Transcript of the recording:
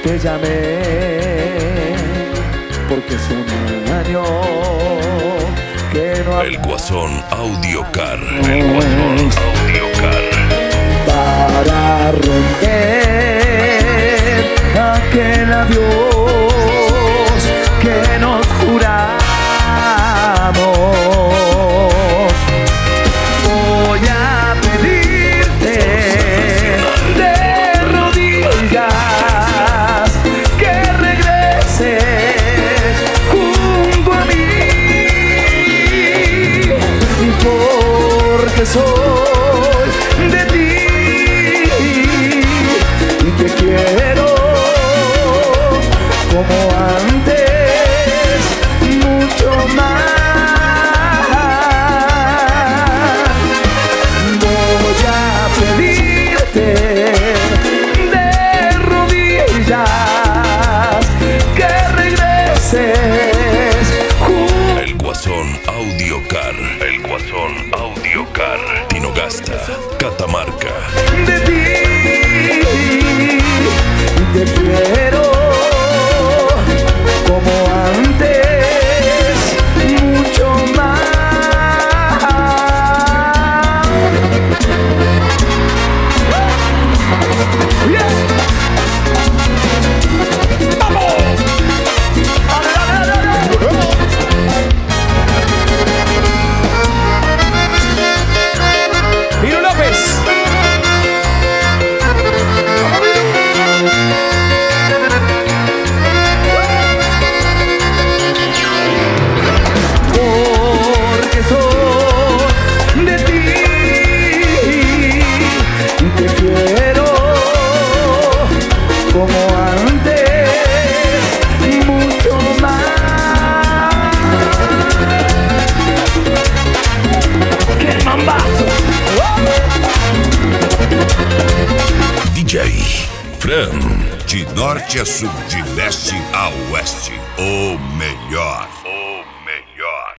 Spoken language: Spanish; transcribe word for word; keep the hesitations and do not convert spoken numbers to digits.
te llamé, porque es un año que no El Guasón Audiocar. El Guasón Audiocar. para romper aquel adiós que nos juramos. Voy a pedirte de rodillas que regreses junto a mí, porque soy de ti y te quiero como antes, mucho más. Voy a pedirte de rodillas que regreses junto. El Guasón Audiocar. El Guasón Audiocar. Tinogasta, Catamarca. De ti y te quiero como antes, mucho más. Yeah. ¡Vamos! ¡Dale, dale, dale, dale! Miro López. Porque soy de ti y te quiero como antes, mucho más. ¡Qué mambazo! D J Fran. De norte a sul, de leste a oeste, o melhor.